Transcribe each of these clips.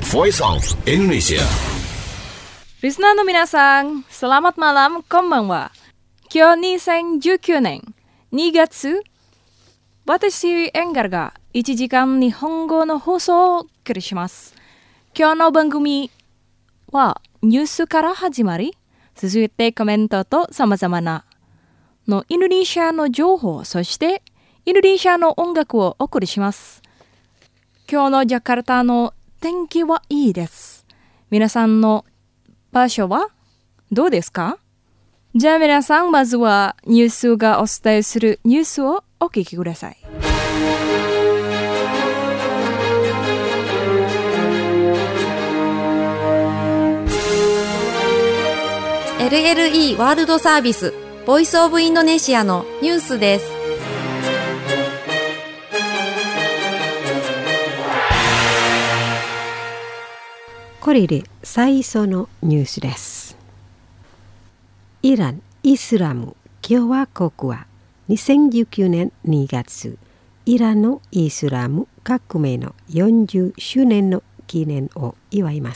Voice of Indonesia. Listenerの皆さん、selamat malam, こんばんは。今日2019年2月、私エンガルが1時間日本語の放送をお送りします。今日の番組はニュースから始まり、続いてコメントと様々なのインドネシアの情報、そしてインドネシアの音楽をお送りします。今日のジャカルタの天気はいいです。皆さんの場所はどうですか？じゃあ皆さん、まずはニュースがお伝えするニュースをお聞きください。 LLE ワールドサービスボイスオブインドネシアのニュースです。 これで最初のニュースです。イラン・イスラム共和国は2019年2月、イランのイスラム革命の40周年の記念を祝います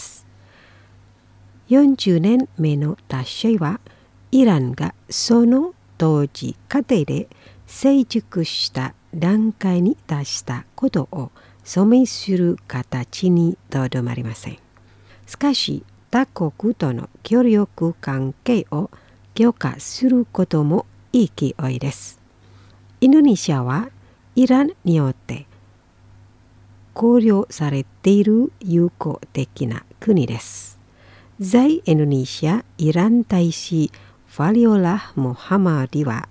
。40年目の達成は、イランがその当時過程で成熟した段階に達したことを証明する形にとどまりません。しかし、他国との協力関係を強化することも勢いです。インドネシアはイランによって考慮されている友好的な国です。在インドネシアイラン大使ファリオラ・モハマディは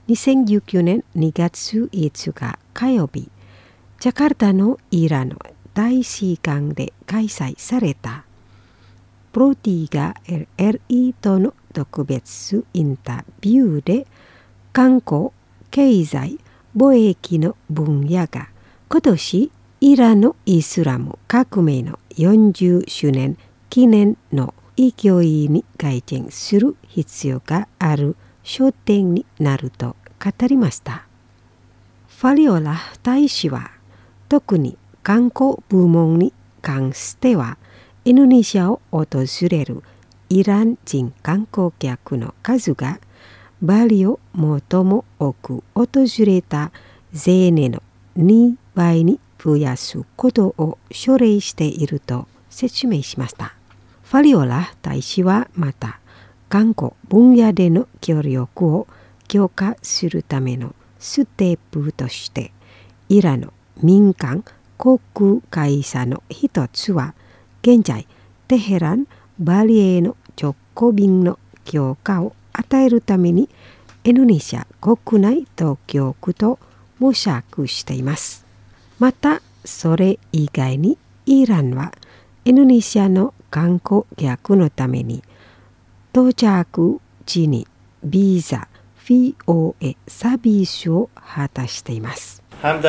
2019年2月5日火曜日、ジャカルタのイランの大使館で開催されたプロティガ LLE との特別インタビューで、観光、経済、貿易の分野が今年イランのイスラム革命の40周年記念の勢いに改善する必要がある焦点になると語りました。ファリオラ大使は、特に観光部門に関しては、インドネシアを訪れるイラン人観光客の数がバリを最も多く訪れた前年の2倍に増やすことを奨励していると説明しました。ファリオラ大使はまた、観光分野での協力を強化するためのステップとして、イランの民間航空会社の一つは、現在、テヘラン・バリへの直行便の強化を与えるために、インドネシア国内当局と模索しています。また、それ以外にイランは、インドネシアの観光客のために、到着時にビザ、VOA サービスを果たしています。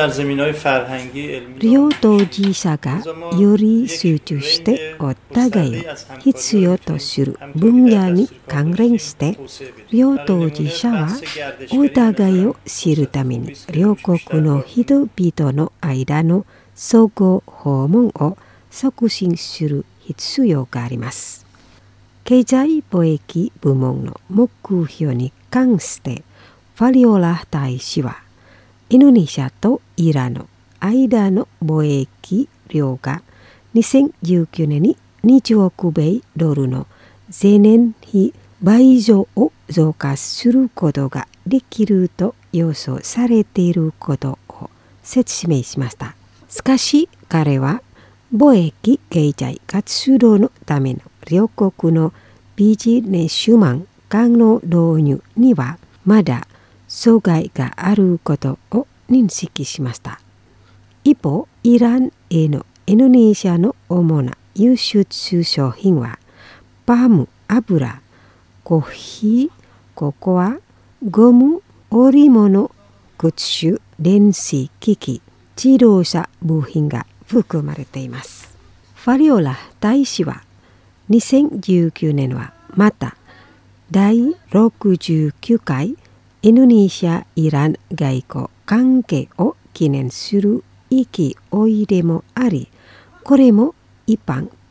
両当事者がより集中してお互いを必要とする分野に関連して、両当事者はお互いを知るために両国の人々の間の相互訪問を促進する必要があります。経済貿易部門の目標に関してファリオラ大使は、インドネシアとイランの間の貿易量が2019年に20億米ドルの前年比倍以上を増加することができると予想されていることを説明しました。しかし彼は、貿易経済活動のための両国のビジネスマン間の導入にはまだ障害があることを認識しました。一方、イランへのインドネシアの主な輸出商品は、パーム油、コーヒー、ココア、ゴム、織物、靴、電子機器、自動車部品が含まれています。ファリオラ大使は、2019年はまた第69回インドネシア・イラン外交関係を記念する勢いでもあり、これも一般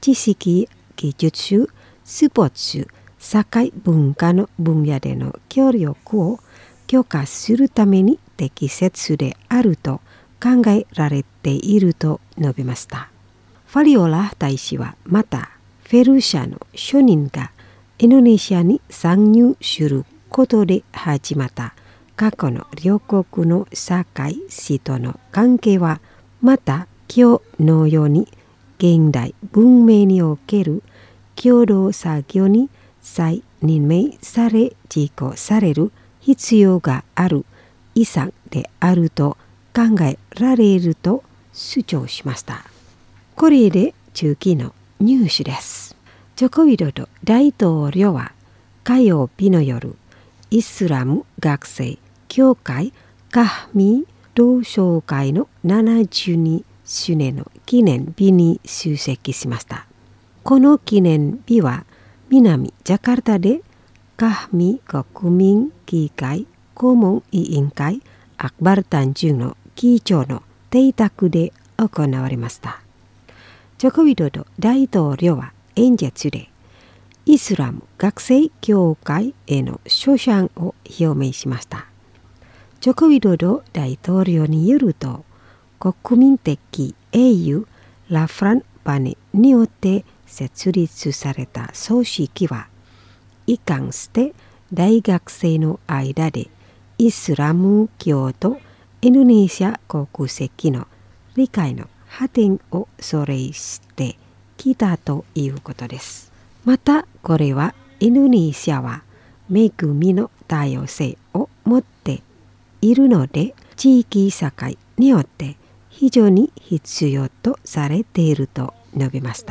知識、技術、スポーツ、社会文化の分野での協力を強化するために適切であると考えられていると述べました。ファリオラ大使はまた、フェル社の諸人がインドネシアに参入することで始まった過去の両国の社会史との関係は、また今日のように現代文明における共同作業に再任命され実行される必要がある遺産であると考えられると主張しました。これで中期のニュースです。ジョコウィドド大統領は火曜日の夜、イスラム学生協会カハミ同窓会の72周年の記念日に出席しました。この記念日は南ジャカルタでカハミ国民議会顧問委員会アクバルタンジュの議長の邸宅で行われました。ジョコウィドド大統領は演説でイスラム学生協会への称賛を表明しました。ジョコウィドド大統領によると、国民的英雄ラフラン・バネによって設立された組織は、一貫して大学生の間でイスラム教とインドネシア国籍の理解の発展を奨励してきたということです。またこれはインドネシアは恵みの多様性を持っているので、地域社会によって非常に必要とされていると述べました。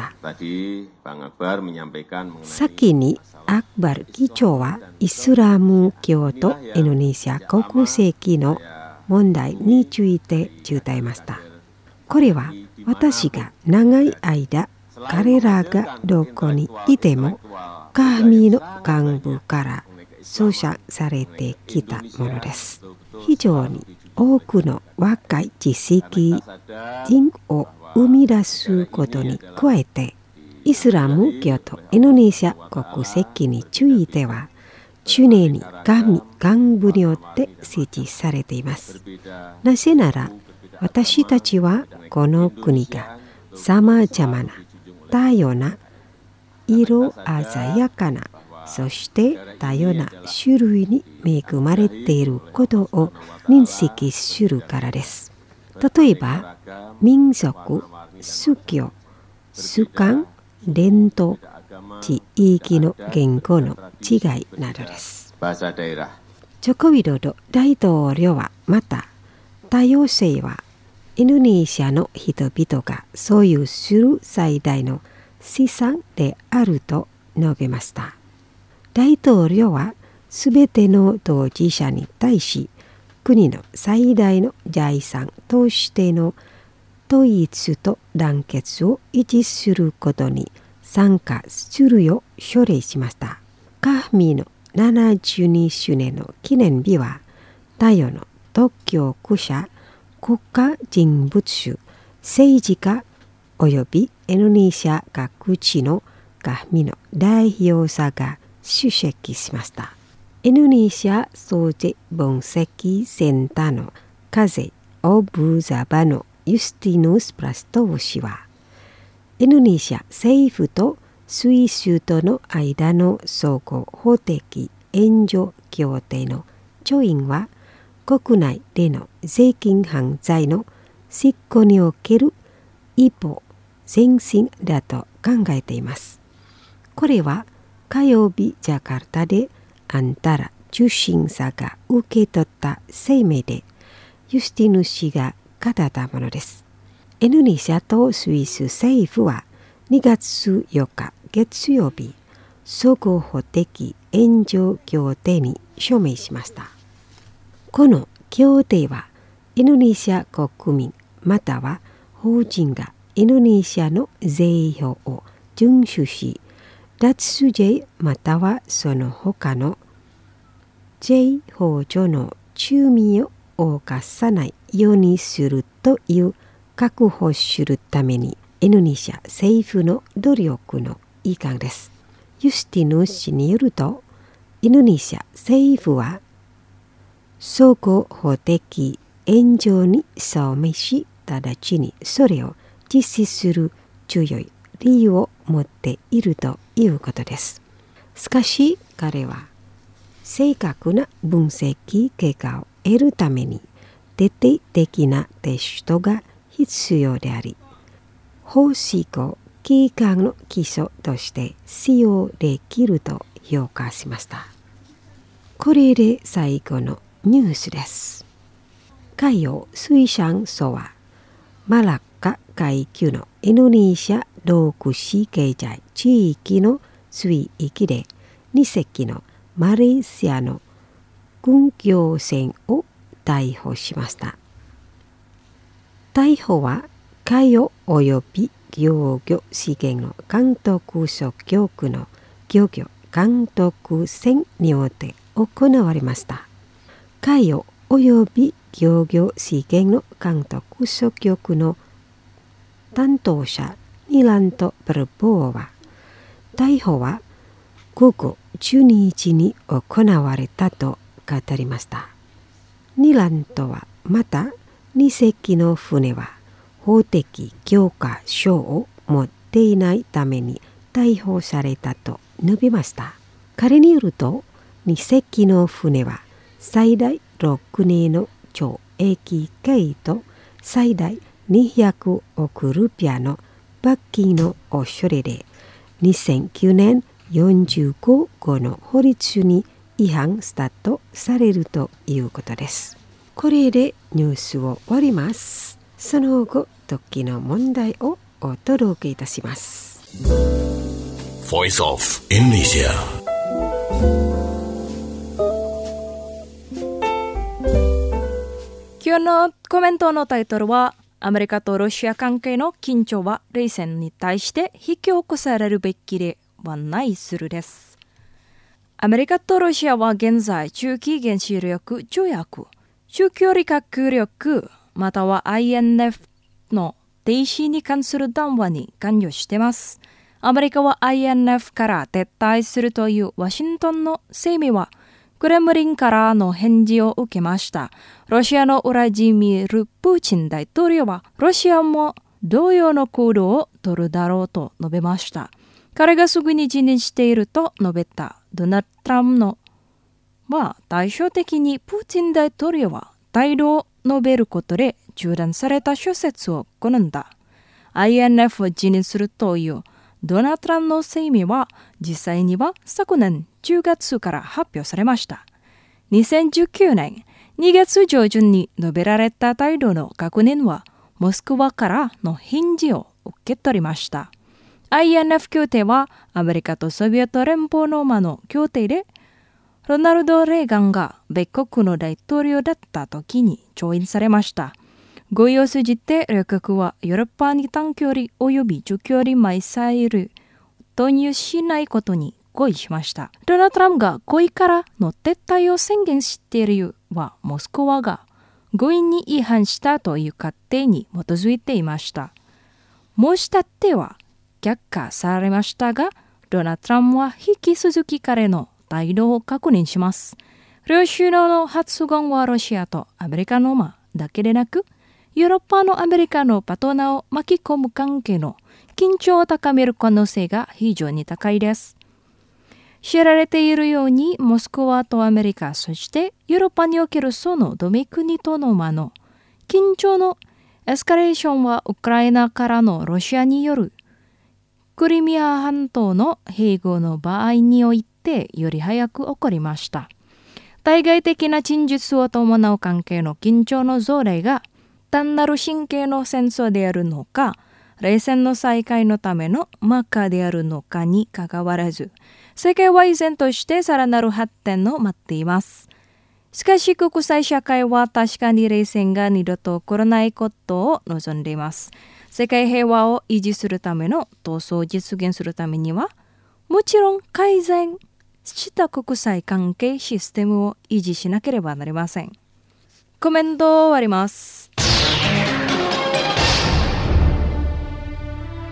先にアクバル議長はイスラム教とインドネシア国籍の問題について訴えました。これは私が長い間彼らがどこにいてもカハミの幹部から称賛されてきたものです。非常に多くの若い知識人を生み出すことに加えて、イスラム教とインドネシア国籍については常に幹部によって設置されています。なぜなら私たちはこの国がさまざまな多様な色鮮やかな、そして多様な種類に恵まれていることを認識するからです。例えば民族、宗教、習慣、伝統、地域の言語の違いなどです。ジョコウィドド大統領はまた、多様性はインドネシアの人々が所有する最大の資産であると述べました。大統領はすべての当事者に対し、国の最大の財産としての統一と団結を維持することに参加するよう奨励しました。カハミの72周年の記念日は、太陽の特許者、国家人物、政治家およびインドネシア各地のカハミの代表者が出席しました。インドネシア総治分析センターのカゼ・オブザバのユスティヌス・プラストー氏は、インドネシア政府とスイスとの間の相互法的援助協定の調印は、国内での税金犯罪の執行における一歩前進だと考えています。これは火曜日ジャカルタであんたら受信者が受け取った声明でユスティヌ氏が語ったものです。インドネシアとスイス政府は2月4日月曜日、相互法的援助協定に署名しました。この協定はインドネシア国民または法人がインドネシアの税法を遵守し、脱税またはその他の税法上の罪を犯さないようにするという確保するためにインドネシア政府の努力の一環です。ユスティヌス氏によると、インドネシア政府は総合法的援助に署名し、直ちにそれを実施する強い理由を持っているということです。しかし彼は正確な分析結果を得るために徹底的なテストが必要であり、法施行機関の基礎として使用できると評価しました。これで最後のニュースです。海洋水産省はマラッカ海峡のインドネシア独自経済地域の水域で2隻のマレーシアの軍漁船を逮捕しました。逮捕は海洋及び漁業資源の監督署局の漁業監督船によって行われました。海洋及び漁業資源の監督署局の担当者ニラント・ブルボーは、逮捕は午後12日に行われたと語りました。ニラントはまた2隻の船は法的許可証を持っていないために逮捕されたと述べました。彼によると、2隻の船は最大6年の懲役刑と最大200億ルピアの罰金の恐れで、2009年45号の法律に違反したとされるということです。これでニュースを終わります。その後、時の問題をお届けいたします。 Voice of Indonesia。 今日のコメントのタイトルは、アメリカとロシア関係の緊張は冷戦に対して引き起こされるべきではないするです。アメリカとロシアは現在中期原子力条約、中距離核力または INF の停止に関する談話に関与しています。アメリカは INF から撤退するというワシントンの声明はクレムリンからの返事を受けました。ロシアのウラジミール・プーチン大統領はロシアも同様の行動を取るだろうと述べました。彼がすぐに辞任していると述べたドナルド・トランプのは対照的にプーチン大統領は態度を述べることで中断された諸説を好んだ。INF を辞任するというドナルド・トランプの声明は実際には昨年10月から発表されました。2019年2月上旬に述べられた態度の確認はモスクワからの返事を受け取りました。INF 協定はアメリカとソビエト連邦の間の協定で、ロナルド・レーガンが米国の大統領だった時に調印されました。合意を通じて両国はヨーロッパに短距離及び中距離ミサイル投入しないことに合意しました。ドナルド・トランプが合意からの撤退を宣言している理由はモスクワが合意に違反したという仮定に基づいていました。申し立ては却下されましたが、ドナルド・トランプは引き続き彼の態度を確認します。両首脳の発言はロシアとアメリカの間だけでなく、ヨーロッパのアメリカのパトナーを巻き込む関係の緊張を高める可能性が非常に高いです。知られているように、モスクワとアメリカ、そしてヨーロッパにおけるその同盟国との間の緊張のエスカレーションはウクライナからのロシアによるクリミア半島の併合の場合においてより早く起こりました。対外的な陳述を伴う関係の緊張の増大が単なる神経の戦争であるのか、冷戦の再開のためのマーカーであるのかにかかわらず、世界は依然としてさらなる発展を待っています。しかし国際社会は確かに冷戦が二度と起こらないことを望んでいます。世界平和を維持するための闘争を実現するためには、もちろん改善した国際関係システムを維持しなければなりません。コメントを終わります。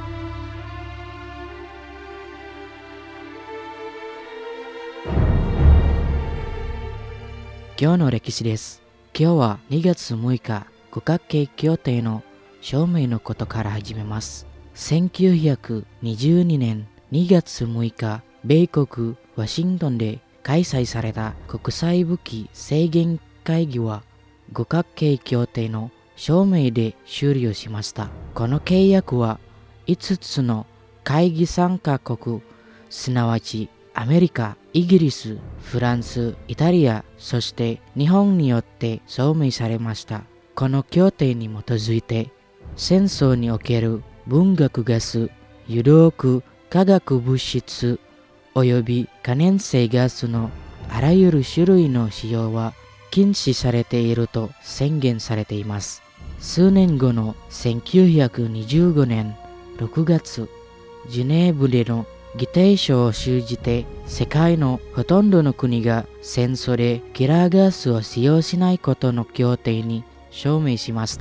今日の歴史です。今日は2月6日、五角形協定の証明のことから始めます。1922年2月6日、米国ワシントンで開催された国際武器制限会議は五角形協定の証明で終了しました。この契約は5つの会議参加国、すなわちアメリカ、イギリス、フランス、イタリア、そして日本によって証明されました。この協定に基づいて、戦争における文学ガス、有毒化学物質および可燃性ガスのあらゆる種類の使用は禁止されていると宣言されています。数年後の1925年6月、ジュネーブでの議定書を通じて世界のほとんどの国が戦争でキラーガスを使用しないことの協定に署名しました。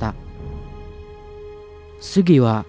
次は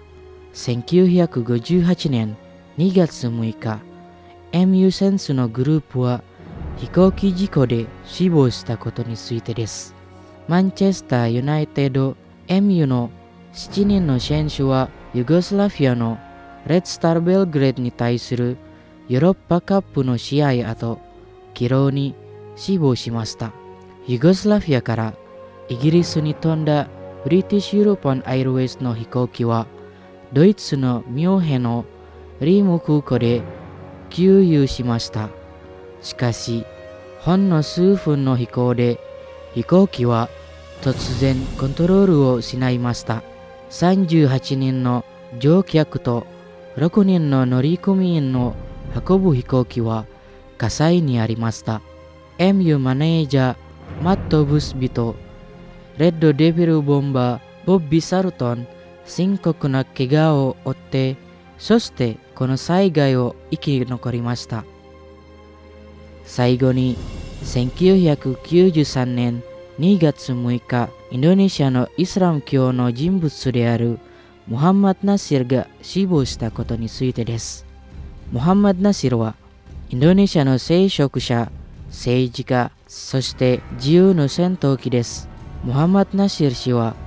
1958年2月6日、MU 戦争のグループは飛行機事故で死亡したことについてです。マンチェスターユナイテッド MU の7人の選手はユゴスラフィアのレッドスターベルグレードに対するヨーロッパカップの試合後、帰路に死亡しました。ユゴスラフィアからイギリスに飛んだブリティッシュ・ユーロパン・エアロウェイズの飛行機はドイツのミュンヘンのリーム空港で給油しました。しかし、ほんの数分の飛行で飛行機は突然コントロールを失いました。38人の乗客と6人の乗組員の運ぶ飛行機は火災にありました。MU マネージャーマット・ブスビとレッドデビルボンバーボッビー・サルトン、深刻な怪我を負って、そしてこの災害を生き残りました。最後に1993年2月6日、インドネシアのイスラム教の人物であるムハンマド・ナシルが死亡したことについてです。ムハンマド・ナシルはインドネシアの聖職者、政治家、そして自由の戦闘機です。ムハンマド・ナシル氏は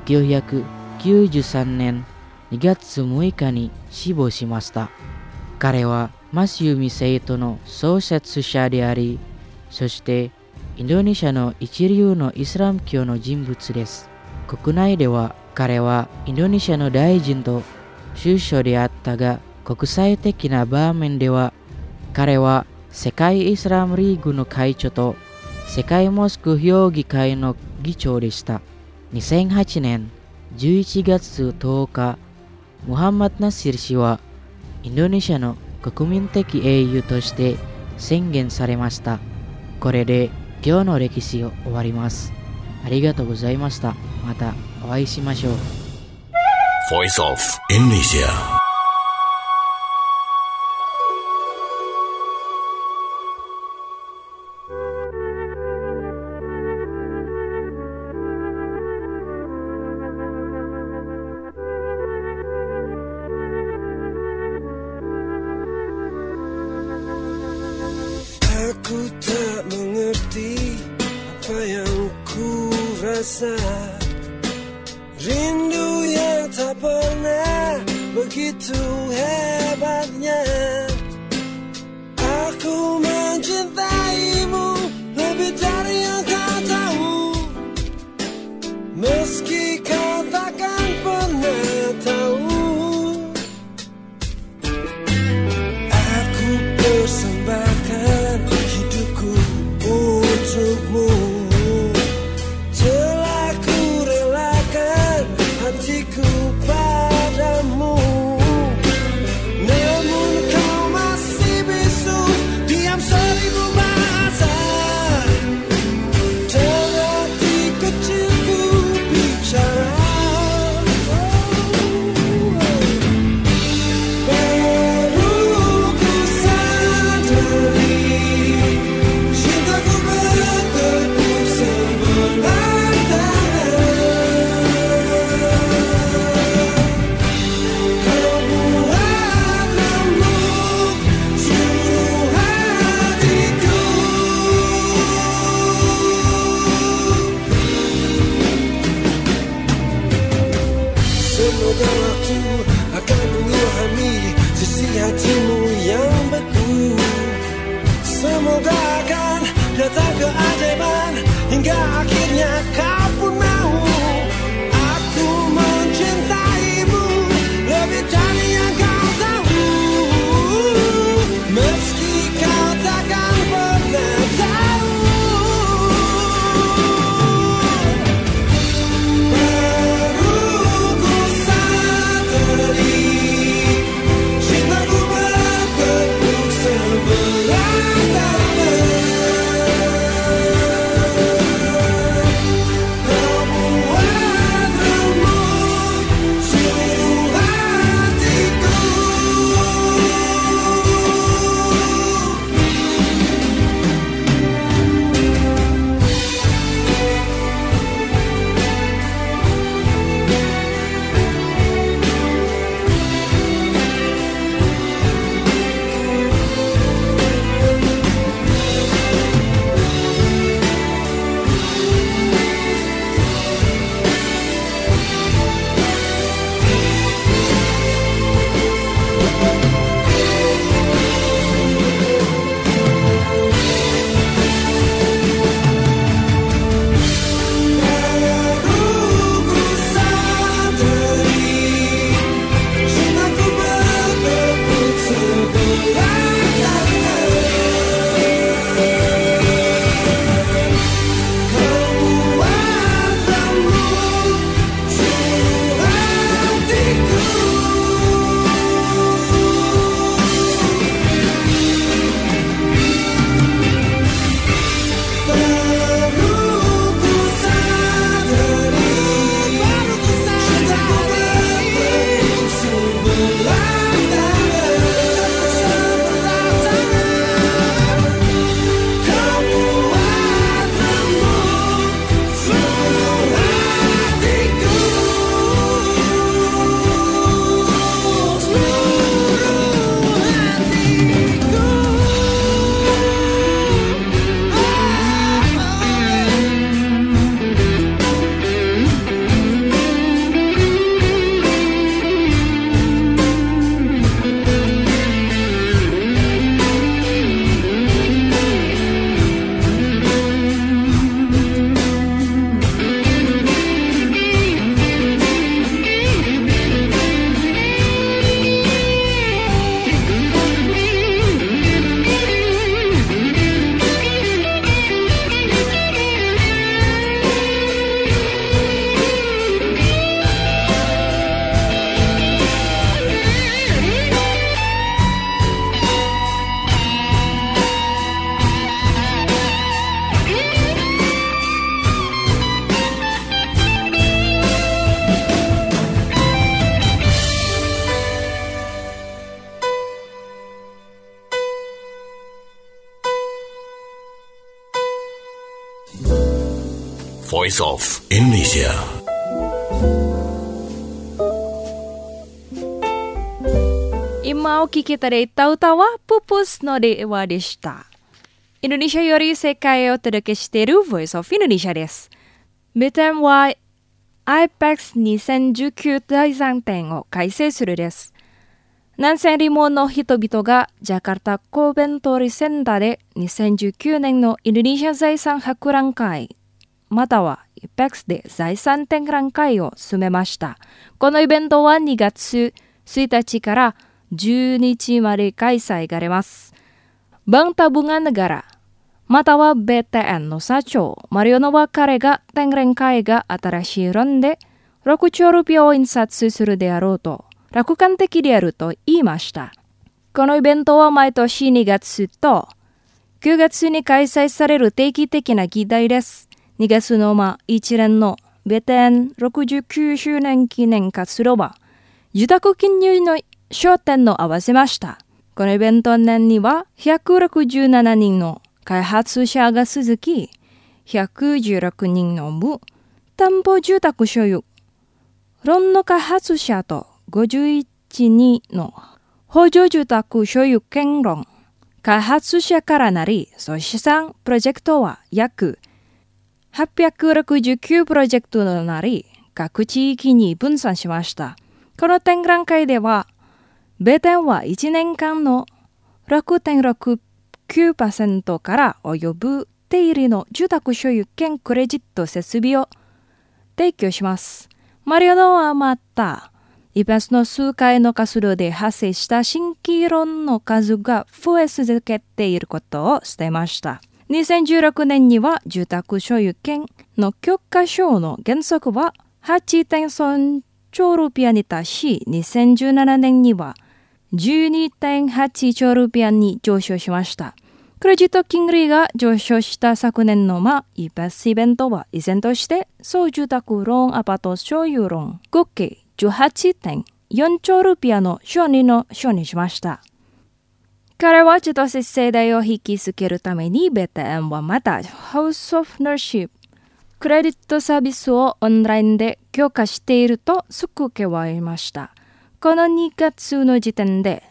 1993年2月6日に死亡しました。彼はマスユミ政党の創設者であり、そしてインドネシアの一流のイスラム教の人物です。国内では彼はインドネシアの大臣と首相であったが、国際的な場面では彼は世界イスラムリーグの会長と世界モスク評議会の議長でした。2008年11月10日、ムハンマド・ナシル氏はインドネシアの国民的英雄として宣言されました。これで今日の歴史を終わります。ありがとうございました。またお会いしましょう。 Voice of Indonesia. Aku tak mengerti apa yang ku rasa, rindu yang tak pernah begitu hebatnya. Aku mencintaimu lebih dari yang kau tahu, meski kau takkan pernah tahu. Aku persembahkan hidupku untukmu, telah ku relakan hatiku padamu. Namun kau masih bisu, diam 1000 bahasa, dan hati kecilku bicara. Cintaku bertepuk sebelah tangan. Semoga waktu akan mengilhami sisi hatimu yang beku. Semoga akan datang keajaiban hingga akhirnya kau pun mau. Aku mencintaimu lebih dari yang kau tahu, meski kau takkan pernah tahu. Voice of Indonesia. Imau kikita de tautawa pupus no de wa deshita. Indonesia yori sekai o todoke shiteru Voice of Indonesia desu. Beten wa IPEX 2019第3展を開催するです。南千里門の人々がジャカルタ公弁通りセンターで2019年のインドネシア財産博覧会または IPEX で財産展覧会を進めました。このイベントは2月1日から10日まで開催されます。Bank Tabungan Negaraまたは BTN の社長マリオノバ彼が展覧会が新しい論で6兆ルピアを印刷するであろうと楽観的であると言いました。このイベントは毎年2月と9月に開催される定期的な議題です。2月の一連のBTN 69周年記念活動は住宅金融の焦点を合わせました。このイベント年には167人の開発者が続き、116人の無担保住宅所有、論の開発者と51人の補助住宅所有権論、開発者からなり、総資産プロジェクトは約869プロジェクトとなり、 各地域に分散しました。この展覧会では、米店は1年間の 6.69% から及ぶ手入れの住宅所有権クレジット設備を提供します。マリオノはまた、イベントの数回の活動で発生した新規論の数が増え続けていることを伝えました。2016年には住宅所有権の許可証の原則は 8.3 兆ルピアに達し、2017年には 12.8 兆ルピアに上昇しました。クレジット金利が上昇した昨年のイベントは依然として総住宅ローンアパート所有ローン合計 18.4 兆ルピアの承認しました。彼は千歳世代を引きつけるためにベテンはまたハウスオフナーシップクレディットサービスをオンラインで強化していると付け加えました。この2月の時点で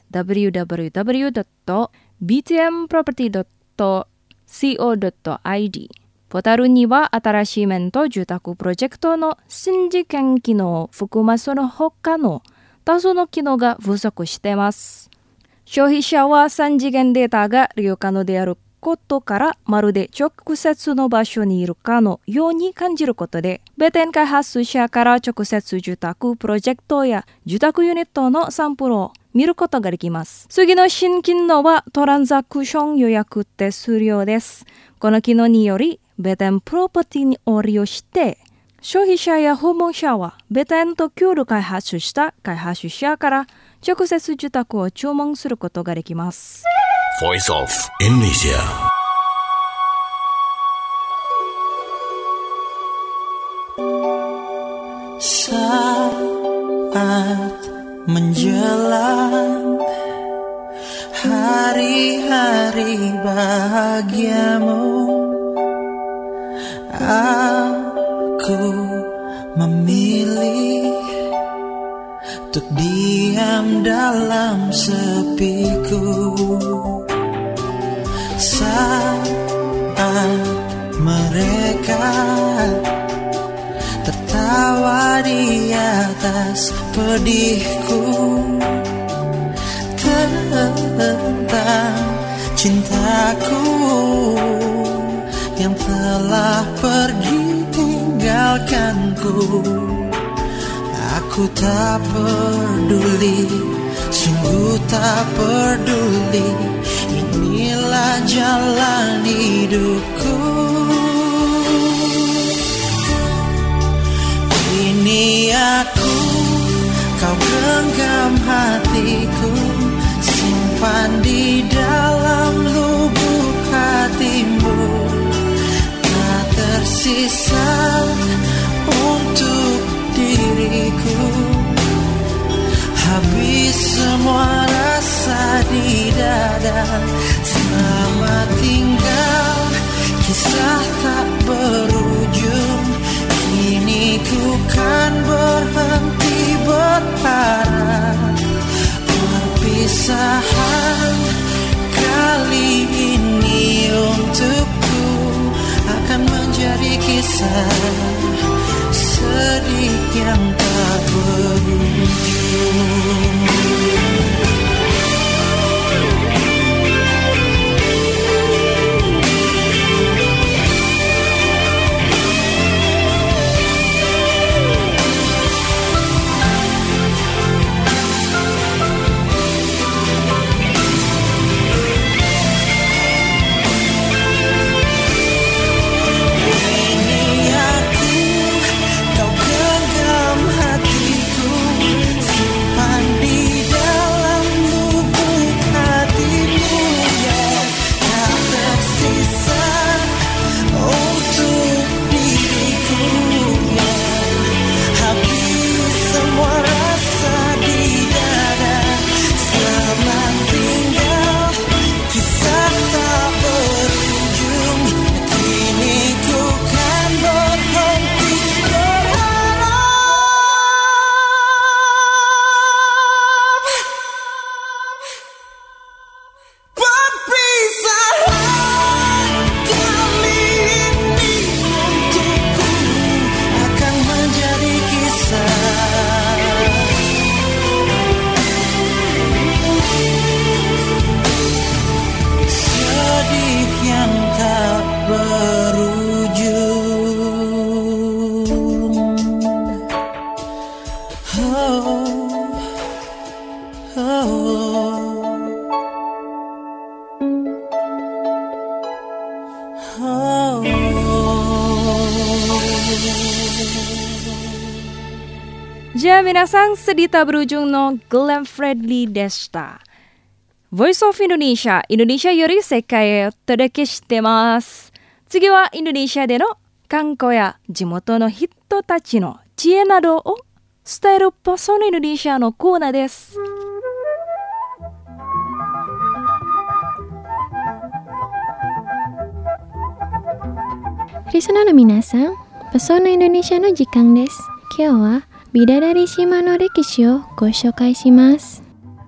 www.btmproperty.co.id ポータルには新しい面と住宅プロジェクトの新次元機能を含まその他の多数の機能が不足しています。消費者は3次元データが利用可能であることからまるで直接の場所にいるかのように感じることで、ベテン開発者から直接住宅プロジェクトや住宅ユニットのサンプルを見ることができます。次の新機能はトランザクション予約手数料です。この機能により、ベテンプロパティを利用して、消費者や訪問者はベテンと共同開発した開発者から直接住宅を注文することができます。 Voice of Indonesia. Saat menjelang hari-hari bahagiamu, aku memilih untuk diam dalam sepiku. Saat mereka tertawa di atas pedihku tentang cintaku yang telah pergi tinggalkanku. Aku tak peduli, sungguh tak peduli. Inilah jalan hidupku. Ini aku, kau genggam hatiku, simpan di dalam lubuk hatimu. Tak tersisa untuk diriku. Habis semua rasa di dada. Selamat tinggal, kisah tak berujung. Kini ku kan berhenti berharap. Perpisahan kali ini untukku akan menjadi kisah sedih yang tak berujung. Di じゃあ皆さん、sedita berujung no Glenn Fredly Desta. Voice of Indonesia、インドネシアより世界へお届けしてます。次はインドネシアでの観光や地元の人たちの知恵などを伝えるパソのインドネシアのコーナーです。 リスナーの皆さん、パソのインドネシアの時間です。今日はビダダリ島の歴史をご紹介します。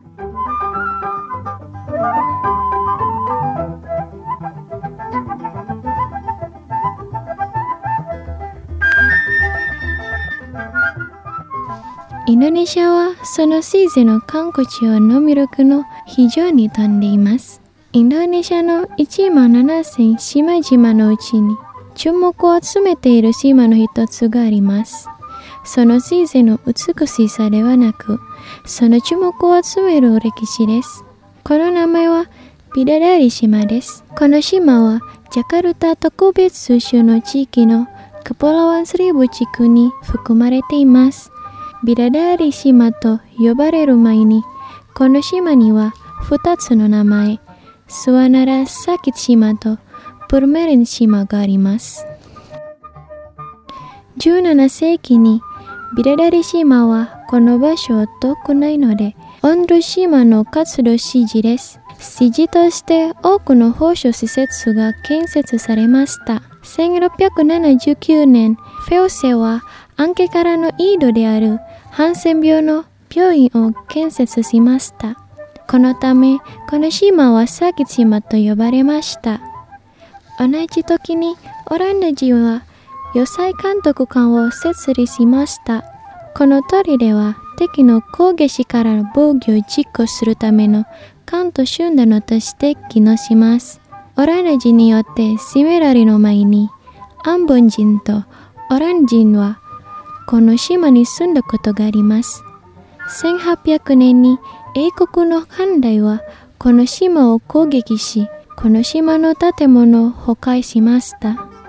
インドネシアはそのシーズンの観光地の魅力の非常に富んでいます。インドネシアの17000島々のうちに注目を集めている島の一つがあります。そのシーズンの美しさではなく、その注目を集める歴史です。この名前はビダダリ島です。この島はジャカルタ特別州の地域のKepulauan Seribu地区に含まれています。ビダダリ島と呼ばれる前に、この島には2つの名前、スワナラサキ島とプルメレン島があります。17世紀にビダダリ島はこの場所は遠くないので、オンド島の活動支持です。支持として多くの保守施設が建設されました。1679年、フェオセはアンケからのイードであるハンセン病の病院を建設しました。このため、この島はサキ島と呼ばれました。同じ時にオランダ人は要塞監督官を設立しました。この砦では敵の攻撃からの防御を実行するための艦と手段として機能します。オランダ人によって占められる前に、アンボン人とオラン人はこの島に住んだことがあります。1800年に英国の艦隊はこの島を攻撃し、この島の建物を破壊しました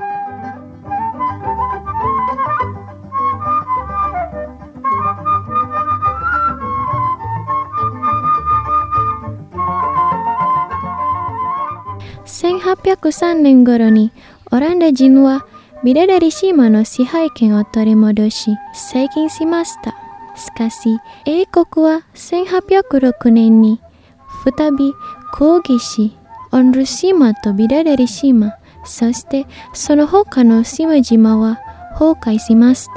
。1803年頃にオランダ人はビダダリ島の支配権を取り戻し接近しました。しかし英国は1806年に再び攻撃し、オンド島とビダダリ島、そしてその他の島々は崩壊しました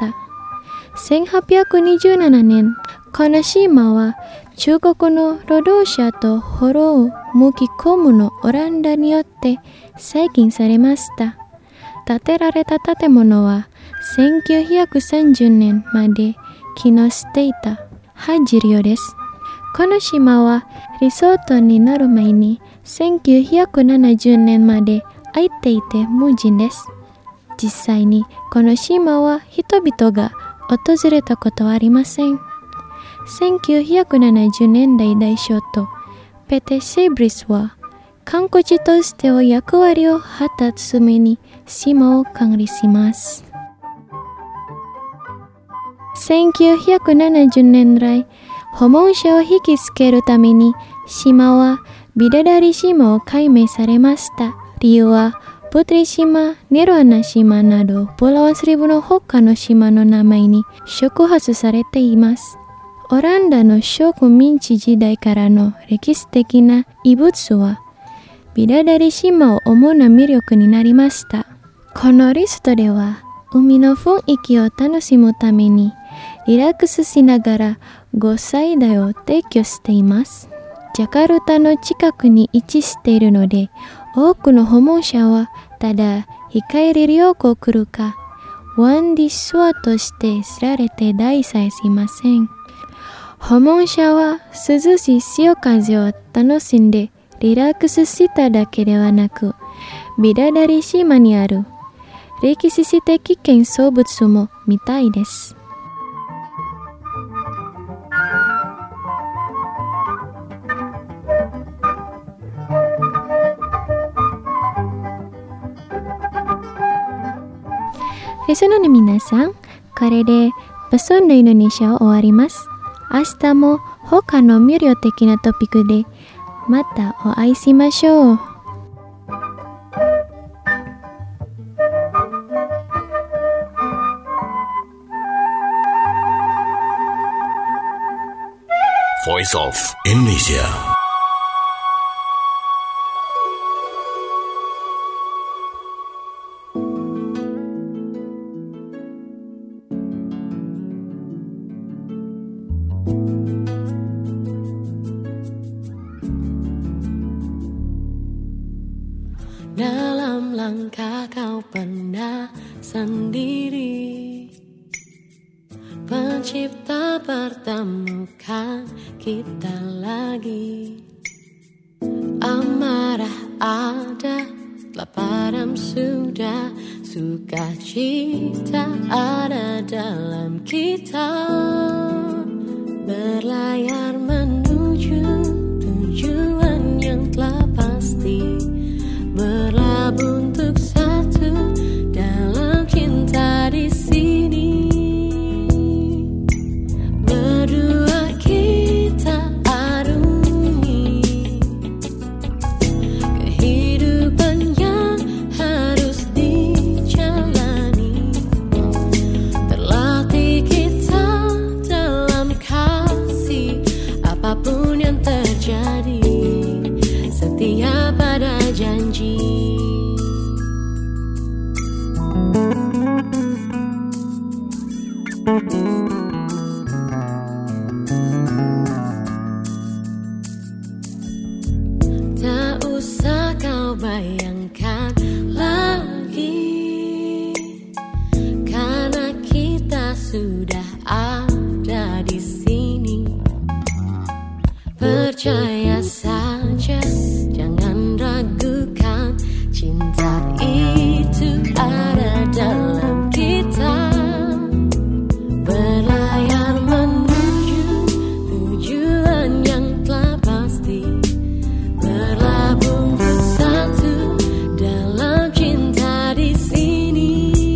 。1827年、この島は中国の労働者と捕虜を向き込むのオランダによって接近されました。建てられた建物は1930年まで機能していたハジリオです。この島はリゾートになる前に1970年まで空いていて無人です。実際にこの島は人々が訪れたことはありません。1970年代大将とペテ・セブリスは観光地としての役割を果たすために島を管理します。1970年来、訪問者を引きつけるために島はビダダリ島を改名されました。理由はプトリ島、ネロアナ島などポラワンスリブの他の島の名前に触発されています。オランダの植民地時代からの歴史的な遺物はビダダリ島を主な魅力になりました。このリストでは海の雰囲気を楽しむためにリラックスしながら5歳台を提供しています。ジャカルタの近くに位置しているので、多くの訪問者はただ日帰り旅行を来るかワンディスワとして知られて大さしません。訪問者は涼しい潮風を楽しんでリラックスしただけではなく、ビダダリ島にある歴史的建造物も見たいです。 リスナーの皆さん、これでバソンのインドネシアを終わります。明日も他の魅力的なトピックでまたお会いしましょう。 Voice of Indonesia. Dalam langkah kau pernah sendiri, Pencipta pertemukan kita lagi. Amarah ada, telah padam sudah, sukacita ada dalam kita. Berlayar menuju tujuan yang telah pasti, berlabuh untuk satu dalam cinta di sini. Berdua kita arungi kehidupan yang harus dijalani. Terlatih kita dalam kasih, apapun yang terjadi, setia pada janji. Tak usah kau bayangkan lagi, karena kita sudah ada di sini. Percaya saja, jangan ragukan, cinta itu ada dalam kita. Berlayar menuju tujuan yang telah pasti, berlabuh bersatu dalam cinta di sini.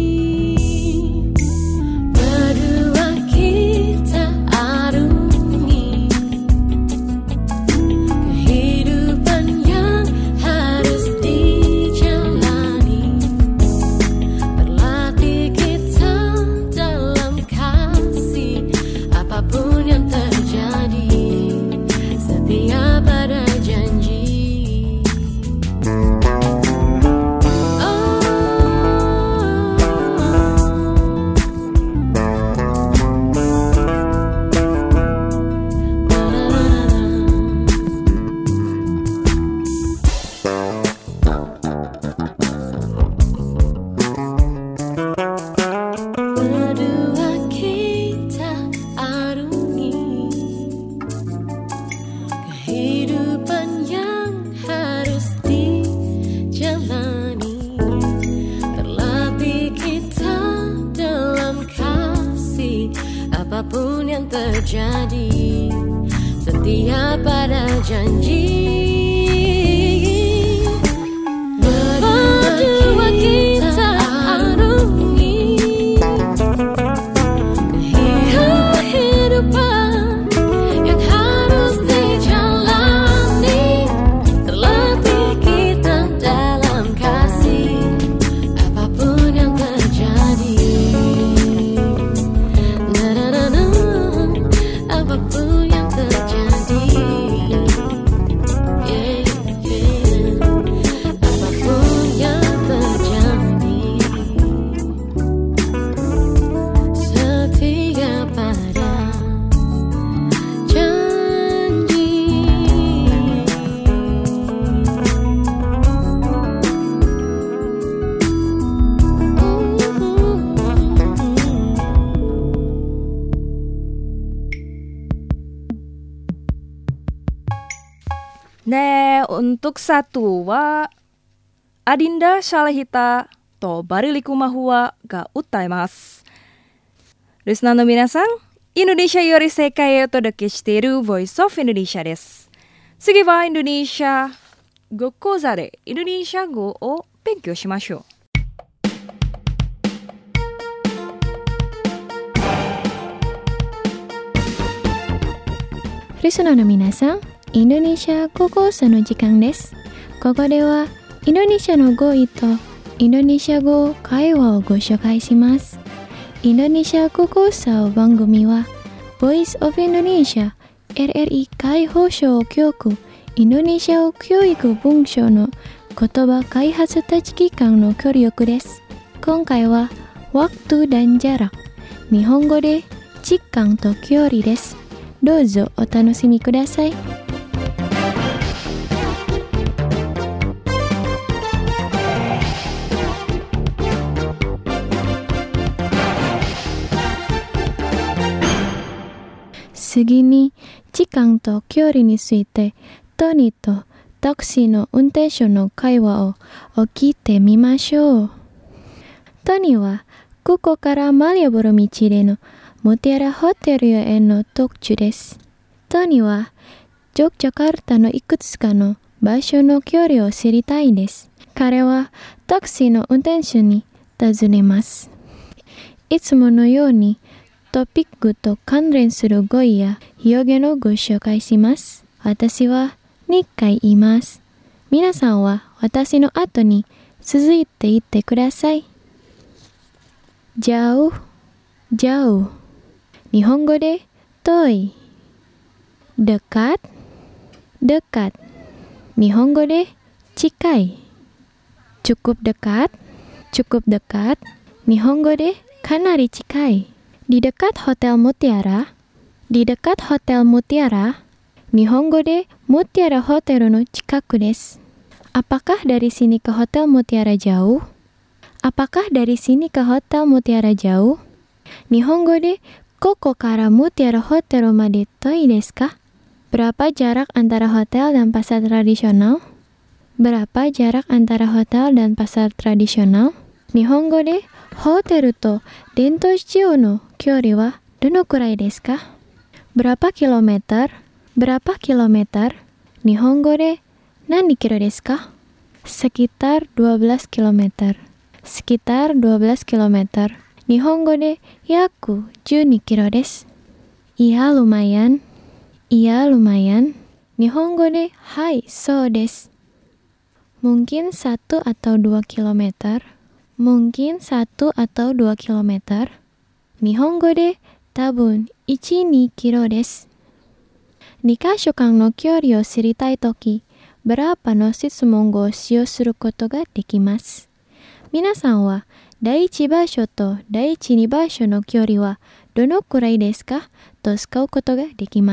Berdua kita arungi kehidupan yang harus dijalani. Berlatih kita dalam kasih, apapun yang terjadi, setia pada janji. Berdua kita arungi kehidupan yang harus dijalani. Terlatih kita dalam kasih, apapun yang terjadi, setia pada janji. Berdua kita arungi kehidupan yang harus dijalani. Terlatih kita dalam kasih, apapun yang terjadi. Na-na-na-na, apapun yang terjadi. Yeah, yeah. Apapun yang terjadi, setia pada janji. Ne, untuk satu wa Adinda Shalahita to bariliku mahua ga utaimasu. Listenerの皆さん、インドネシアより世界へお届けしている Voice of Indonesia です。次はインドネシア語講座でインドネシア語を勉強しましょう。 Listenerの皆さん、インドネシア語講座の時間です。ここではインドネシアの語彙とインドネシア語会話をご紹介します。インドネシア語講座番組は Voice of Indonesia RRI 会放送局インドネシア語教育文書の言葉開発立ち機関の協力です。今回は Waktu dan Jarak 日本語で時間と距離です。どうぞお楽しみください。次に時間と距離についてトニーとタクシーの運転手の会話を聞いてみましょう。トニーはここからマリアボロ道でのモティアラホテルへの特注です。トニーはジョクジャカルタのいくつかの場所の距離を知りたいです。彼はタクシーの運転手に尋ねます。いつものようにトピックと関連する語彙や表現をご紹介します。私は2回言います。皆さんは私の後に続いて言ってください。jauh、jauh。日本語で遠い。dekat、dekat。日本語で近い。cukup dekat、cukup dekat。日本語でかなり近い。Di dekat Hotel Mutiara, di dekat Hotel Mutiara, 日本語で Mutiara Hotel の近くです。Apakah dari sini ke Hotel Mutiara jauh? Apakah dari sini ke Hotel Mutiara jauh? 日本語でここから Mutiara Hotel まで遠いですか? Berapa jarak antara hotel dan pasar tradisional? Berapa jarak antara hotel dan pasar tradisional? 日本語でホテルと伝統市場の距離はどのくらいですか? Berapa kilometer? Berapa kilometer? 日本語で何キロですか? Sekitar 12 kilometer. Sekitar 12 kilometer. 日本語で約12キロです。Iya lumayan. Iya lumayan. 日本語ではいそうです。Mungkin 1 atau 2 kilometer. Mungkin 1 atau 2 kilometer. 日本語で多分 1-2 キロです。2カ所間の距離を知りたいとき、berapaの質問語を使用することができます。皆さんは第1場所と第2場所の距離はどのくらいですかと使うことができます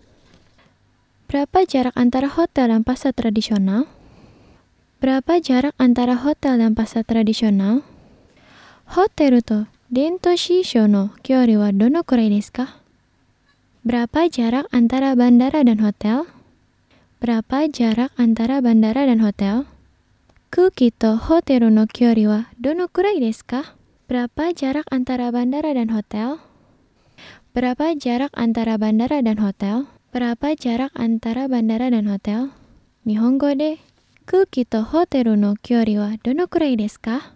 。Berapa jarak antara hotel dan pasar tradisional? Berapa jarak antara hotel dan pasar tradisional? ホテルと伝統市場の距離はどのくらいですか? Berapa jarak antara bandara dan hotel? Berapa jarak antara bandara dan hotel? 空気とホテルの距離はどのくらいですか? Berapa jarak antara bandara dan hotel? Berapa jarak antara bandara dan hotel? Berapa jarak antara bandara dan hotel? 日本語で空気とホテルの距離はどのくらいですか?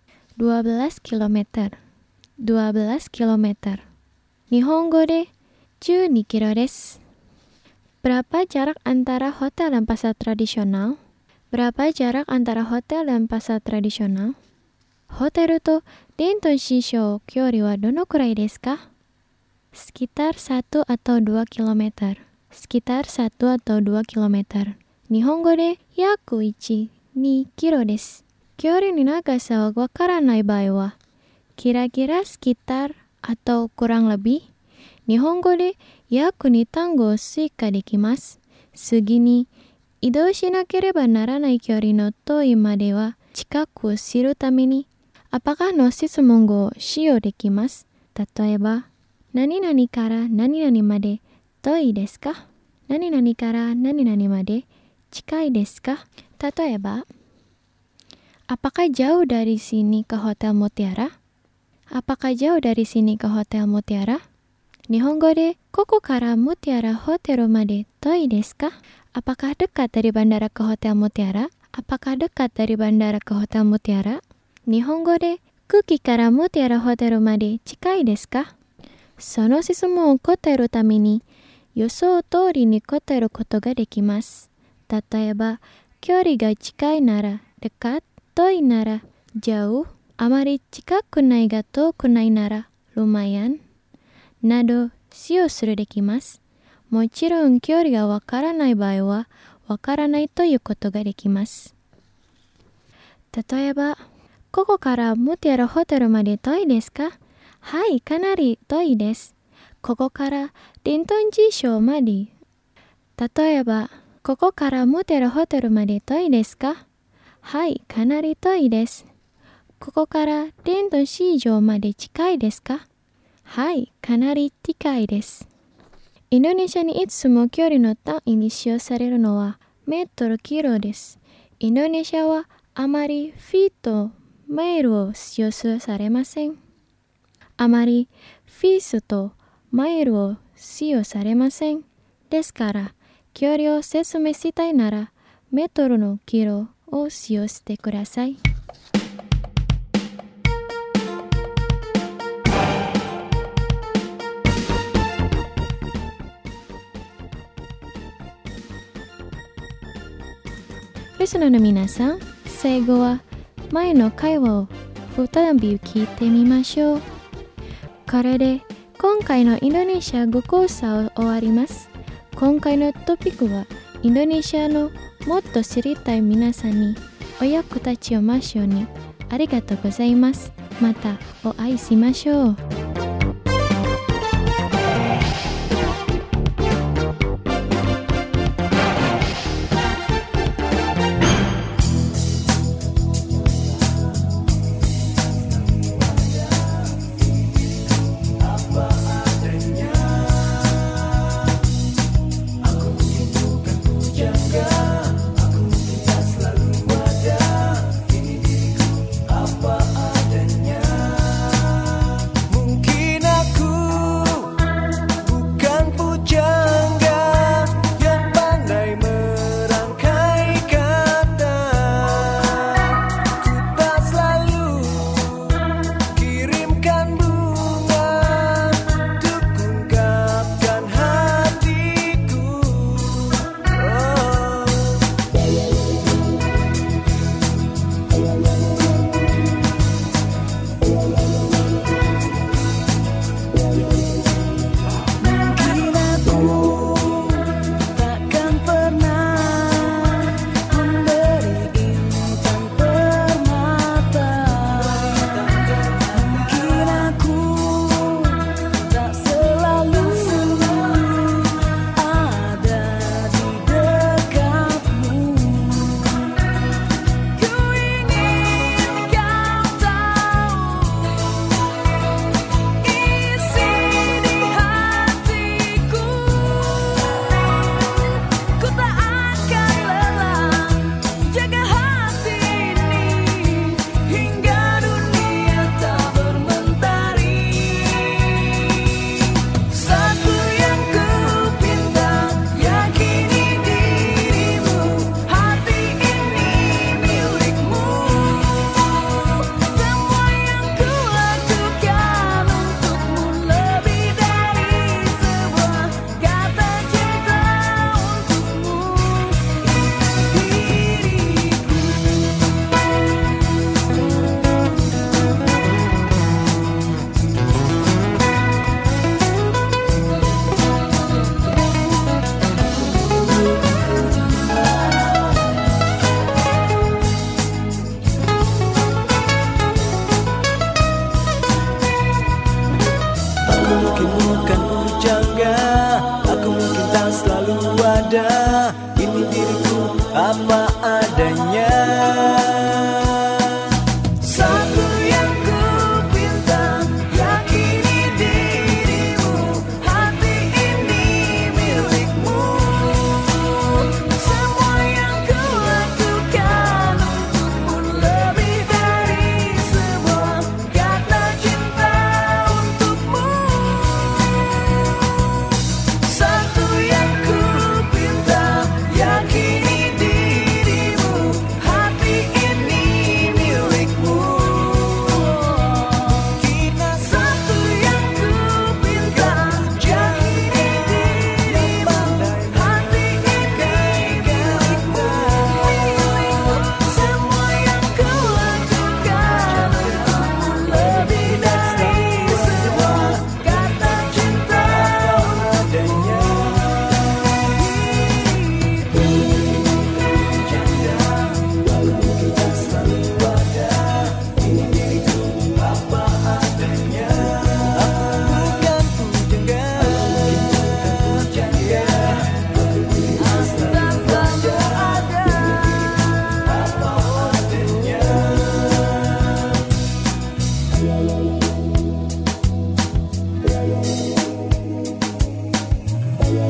12 kilometer. 12 kilometer. 日本語で12キロです。Berapa jarak antara hotel dan pasar tradisional? Berapa jarak antara hotel dan pasar tradisional? ホテルと伝統市場距離はどのくらいですか? Sekitar 1 atau 2 kilometer. Sekitar 1 atau 2 kilometer. 日本語で約1、2キロです。距離の長さはわからない場合は、kira-kira sekitar atau kurang lebih。日本語で約2単語を追加できます。次に、移動しなければならない距離の遠いまでは近くを知るために、apakah の質問語を使用できます。例えば、何々から何々まで遠いですか? 何々から何々まで近いですか? 例えば、apakah jauh dari sini ke Hotel Mutiara? Apakah jauh dari sini ke Hotel Mutiara? 日本語でここからムティアラホテルまで遠いですか? Apakah dekat dari bandara ke Hotel Mutiara? Apakah dekat dari bandara ke Hotel Mutiara? 日本語で空気からムティアラホテルまで近いですか? その質問を答えるために予想通りに答えることができます。例えば、距離が近いならdekat、遠いならjauh、あまり近くないが遠くないならlumayan、など使用するできます。もちろん距離がわからない場合は、わからないということができます。例えば、ここからムティアラホテルまで遠いですか？はい、かなり遠いです。ここからリントンジーショーまで。例えば、ここからムティアラホテルまで遠いですか？はい、かなり遠いです。ここからリントン市場まで近いですか？はい、かなり近いです。インドネシアにいつも距離の単位に使用されるのはメートルキロです。インドネシアはあまりフィート、マイルを使用されません。あまりフィースとマイルを使用されません。ですから、距離を説明したいなら、メートルのキロを使用してください。リスナーの皆さん、最後は前の会話を再び聞いてみましょう。これで今回のインドネシア語講座を終わります。今回のトピックはインドネシアのもっと知りたい皆さんにお役立ちをますように。ありがとうございます。またお会いしましょう。 Ini diriku apa adanya. Satu yang ku pinta, yakini dirimu. Hati ini milikmu. Semua yang ku lakukan untukmu lebih dari sebuah kata cinta untukmu. Satu yang ku pinta, yakini dirimu.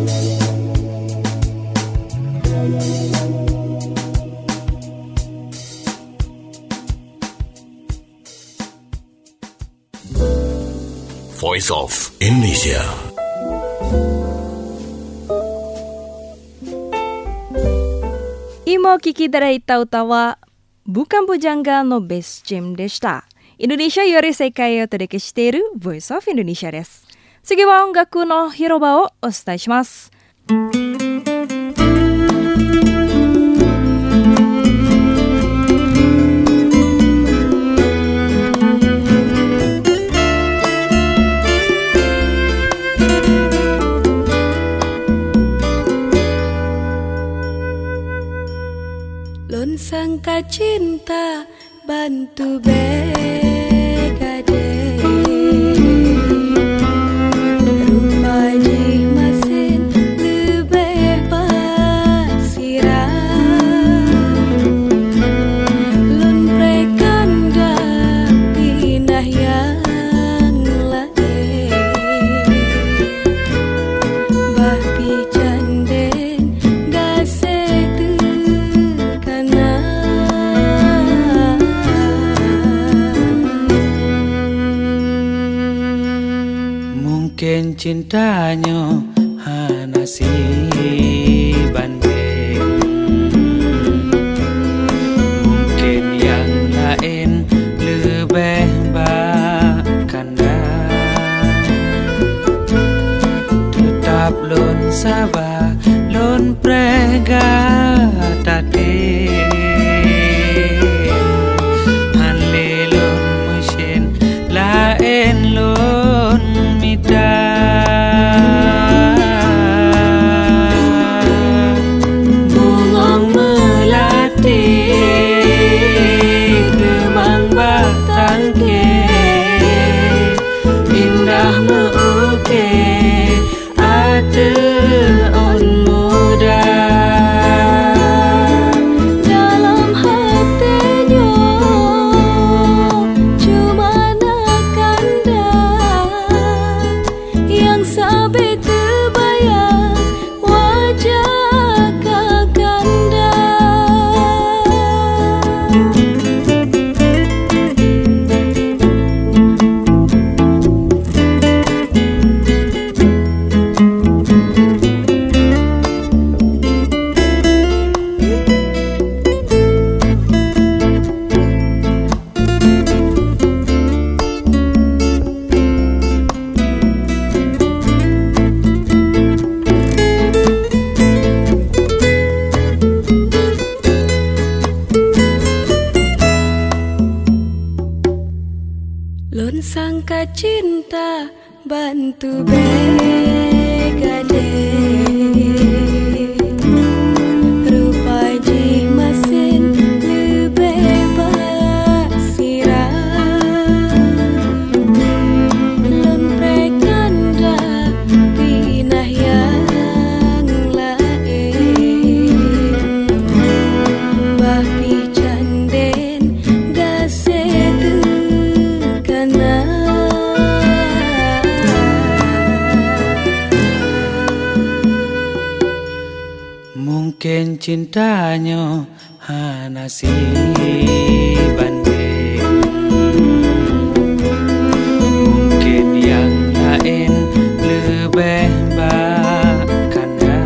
Voice of Indonesia. Imo kikidara itautawa bukan bujangga no best gym deshita. Indonesia yori sekai o todeke shiteiru Voice of Indonesia desu. Sugi wa ongaku no hiroba o osutai shimasu. Lon sangka cinta bantu begade rupa di mesin lebih pasirah lon prekanda pindah yang lain bah picanden gase mungkin cintanya hanya si banding, mungkin yang lain lebih bakanda, tetap lon sabar lon prega tadi hanle lon mesin lain lon bungong melati kemang batang ke indah meuke ada on muda dalam hatinya cuma nakanda yang sabe terbayang wajah kakanda. Lon sangka cinta bantu begade rupa di mesin lebih pasirah lon prekanda pinah yang lain bah picanden gase mungkin cintanya hanya si banding, mungkin yang lain lebih bakanda,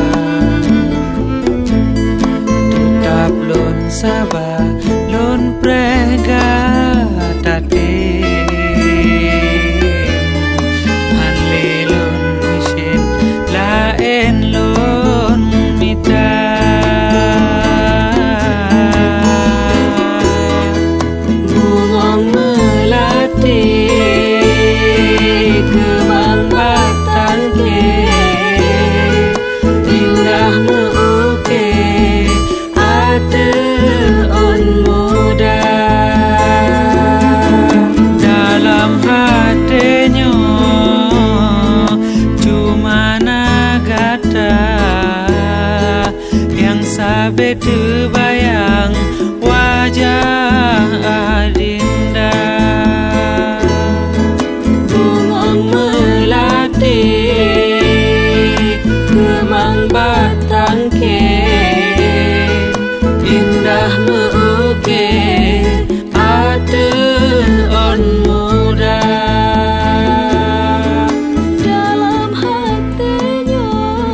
tetap lon sabar lon prega tadi hanle lon mesin lain lon bungong melati kemang batang ke indah meuke ada on muda dalam hatinya cuma nagata yang sabe terbayang wajah adinda bungong melati bangke indah meuke ate on muda dalam hatinya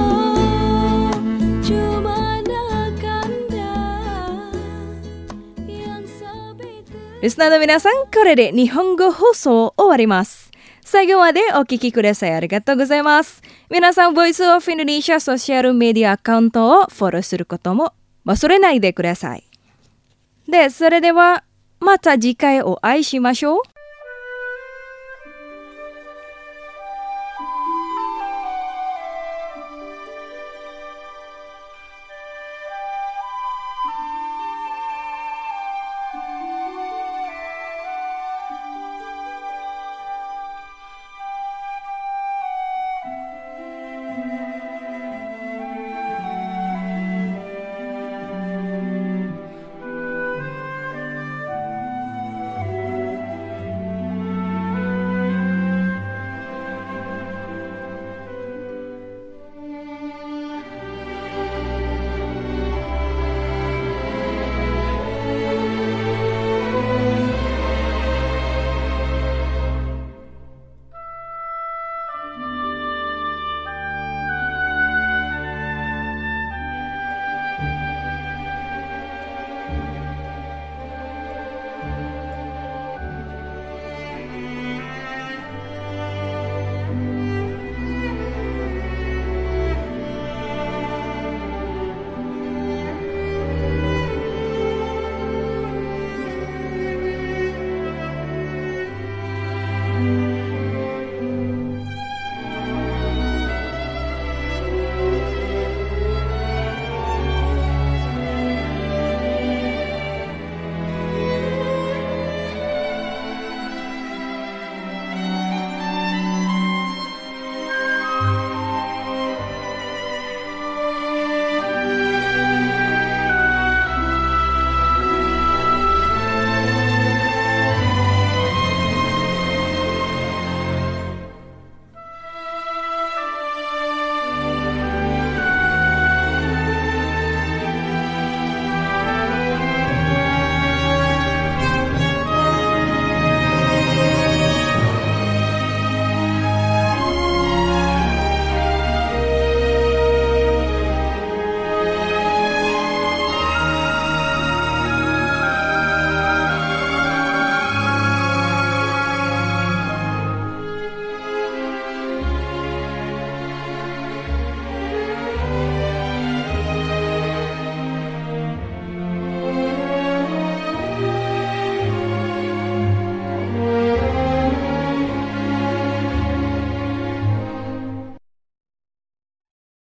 cuma nakanda yang sebetul リスナーの皆さん、これで日本語放送終わります。最後までお聞きくださいありがとうございます。皆さん、ボイスオフインドネシアソーシャルメディアアカウントをフォローすることも忘れないでください。で、それではまた次回お会いしましょう。